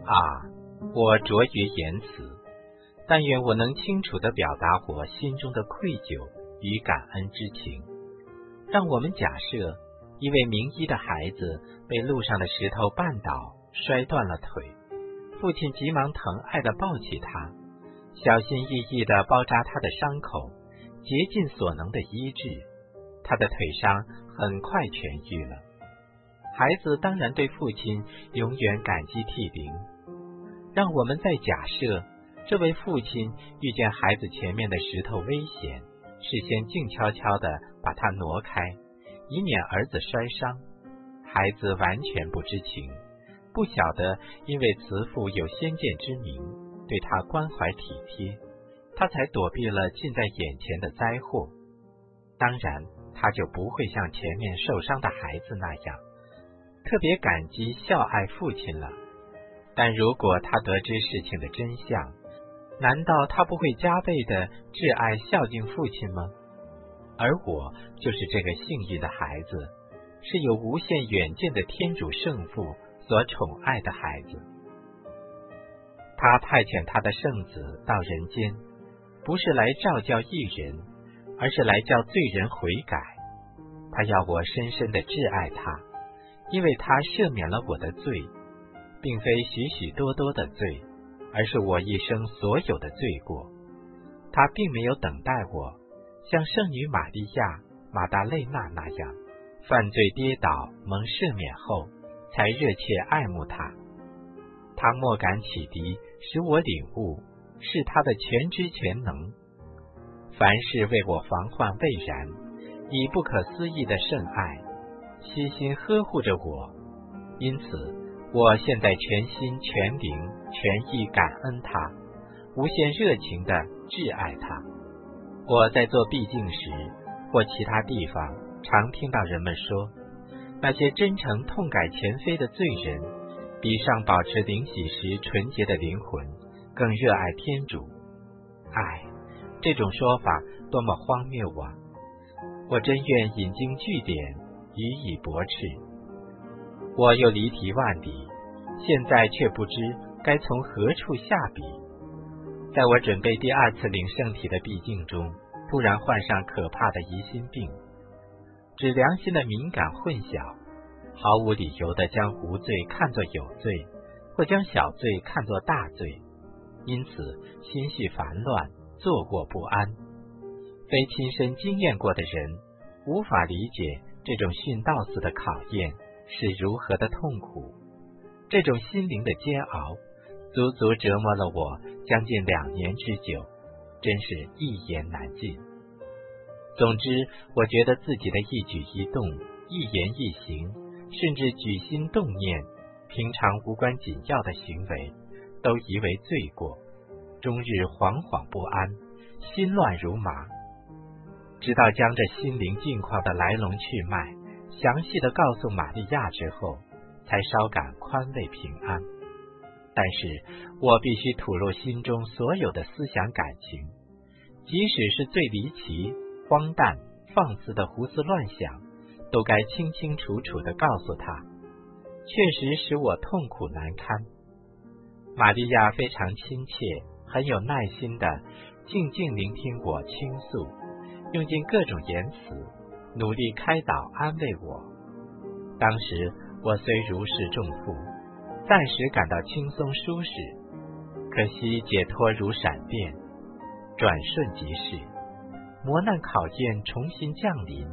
我拙于言辞，但愿我能清楚地表达我心中的愧疚与感恩之情。让我们假设一位名医的孩子被路上的石头绊倒，摔断了腿，父亲急忙疼爱地抱起他，小心翼翼地包扎他的伤口，竭尽所能地医治，他的腿伤很快痊愈了。孩子当然对父亲永远感激涕零。让我们再假设这位父亲遇见孩子前面的石头危险，事先静悄悄地把它挪开，以免儿子摔伤。孩子完全不知情，不晓得因为慈父有先见之明，对他关怀体贴，他才躲避了近在眼前的灾祸。当然他就不会像前面受伤的孩子那样特别感激孝爱父亲了。但如果他得知事情的真相，难道他不会加倍的挚爱孝敬父亲吗？而我就是这个幸运的孩子，是有无限远见的天主圣父所宠爱的孩子。他派遣他的圣子到人间，不是来召叫义人，而是来叫罪人悔改。他要我深深地挚爱他，因为他赦免了我的罪，并非许许多多的罪，而是我一生所有的罪过。他并没有等待我像圣女玛利亚、马达肋纳那样犯罪跌倒蒙赦免后才热切爱慕他。他莫敢启迪，使我领悟是他的全知全能，凡事为我防患未然，以不可思议的圣爱悉心呵护着我。因此我现在全心全灵全意感恩他，无限热情地挚爱他。我在做避静时或其他地方常听到人们说，那些真诚痛改前非的罪人比上保持灵洗时纯洁的灵魂更热爱天主。这种说法多么荒谬啊！我真愿引经据典予以驳斥。我又离题万里，现在却不知该从何处下笔。在我准备第二次领圣体的避静中，突然患上可怕的疑心病，指良心的敏感混淆，毫无理由地将无罪看作有罪，或将小罪看作大罪，因此心绪烦乱，坐卧不安。非亲身经验过的人无法理解这种殉道似的考验是如何的痛苦。这种心灵的煎熬足足折磨了我将近2年之久，真是一言难尽。总之，我觉得自己的一举一动、一言一行，甚至举心动念，平常无关紧要的行为，都疑为罪过，终日惶惶不安，心乱如麻。直到将这心灵境况的来龙去脉详细地告诉玛利亚之后，才稍感宽慰平安。但是我必须吐露心中所有的思想感情，即使是最离奇、荒诞、放肆的胡思乱想，都该清清楚楚地告诉他，确实使我痛苦难堪。玛利亚非常亲切，很有耐心地静静聆听我倾诉，用尽各种言辞，努力开导安慰我。当时我虽如释重负，暂时感到轻松舒适，可惜解脱如闪电，转瞬即逝，磨难考验重新降临。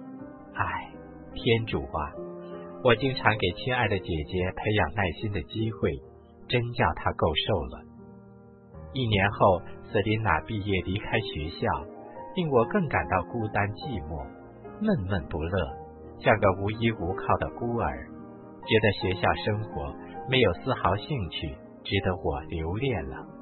天主啊，我经常给亲爱的姐姐培养耐心的机会，真叫她够受了。1年后，瑟琳娜毕业离开学校，令我更感到孤单寂寞，闷闷不乐，像个无依无靠的孤儿，觉得学校生活没有丝毫兴趣，值得我留恋了。